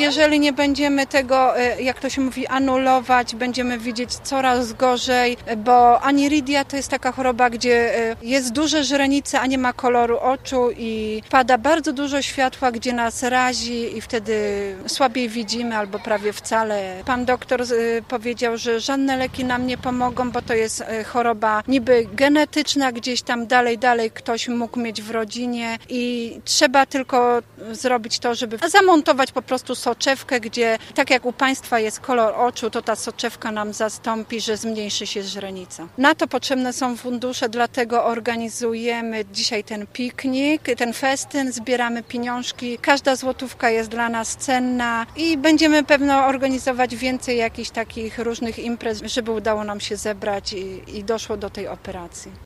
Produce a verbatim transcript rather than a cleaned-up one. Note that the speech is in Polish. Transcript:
jeżeli nie będziemy tego, jak to się mówi, anulować, będziemy widzieć coraz gorzej, bo aniridia to jest taka choroba, gdzie jest duże źrenice, a nie ma koloru oczu i pada bardzo dużo światła, gdzie nas razi i wtedy słabiej widzimy albo prawie wcale. Pan doktor powiedział, że żadne leki nam nie pomogą, bo to jest choroba niby genetyczna, gdzieś tam dalej, dalej ktoś mógł mieć w rodzinie i trzeba tylko zrobić to, żeby zamontować po prostu soczewkę, gdzie tak jak u Państwa jest kolor oczu, to ta soczewka nam zastąpi, że zmniejszy się źrenica. Na to potrzebne są fundusze, dlatego organizujemy dzisiaj ten piknik, ten festyn, zbieramy pieniążki. Każda złotówka jest dla nas cenna i będziemy pewno organizować więcej jakichś takich różnych imprez, żeby udało nam się zebrać i, i doszło do tej operacji.